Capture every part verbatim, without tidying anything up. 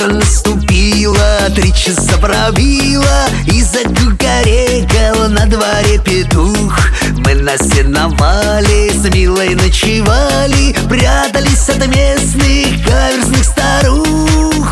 утро наступило, три часа пробило, и закукарекал на дворе петух. Мы на сеновале с Милой ночевали, прятались от местных каверзных старух.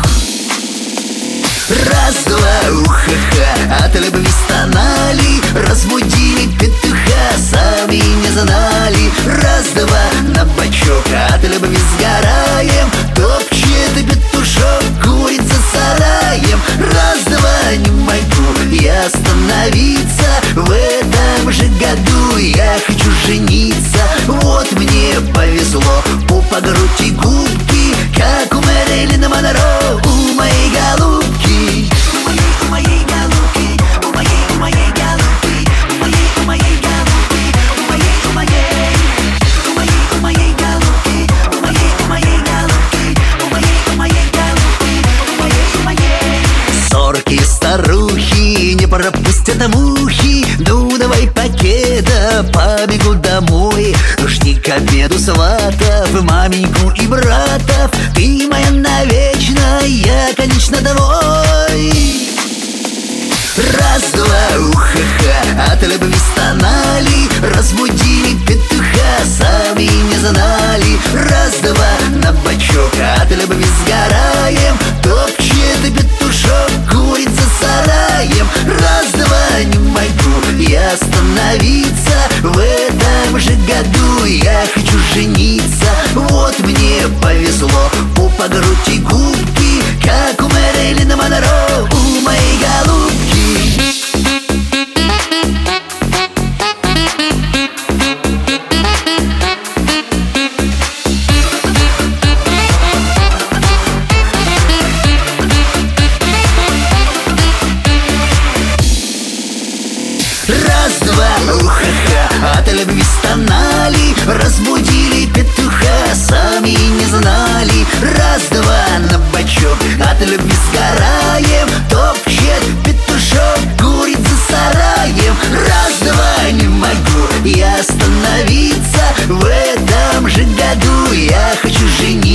Раз-два, уха-ха, от любви стонали, разбудили петуха, сами не знали. Раз-два, на бочок, от любви сгораем, топчет петушок, курица сараем. Раз-два, не могу я остановиться, в этом же году я хочу жениться. Вот мне повезло, попа, грудь и губки, как у Мэрилин Монро, у моей голубки. У моей голубки, у моей, у моей голубки, у моей, у моей голубки, у моей, у моей, у моей, у моей голубки, у моей, у моей голубки, у моей, у моей голубки, у моей, у моей. Сорки старухи не пропустят мухи, ну давай пакета, побегу домой. Жди к обеду сватов, маменьку и братов, ты моя навечно, я, конечно, твой. Раз-два, уха-ха, от любви стонали, разбудили петуха, сами не знали. Раз-два, на бочок, от любви сгораем, топчет петушок, курица сараем. Раз-два, не могу я остановиться, в этом же году я хочу жениться. Вот мне повезло, попа, грудь и губки, как у Мэрилин Монро, у моей голубки. Раз-два, уха-ха, от любви стонали, разбудили петуха, сами не знали. Раз-два, на бочок, от любви сгораем, топчет петушок, курица сараем. Раз-два, не могу я остановиться, в этом же году я хочу жениться.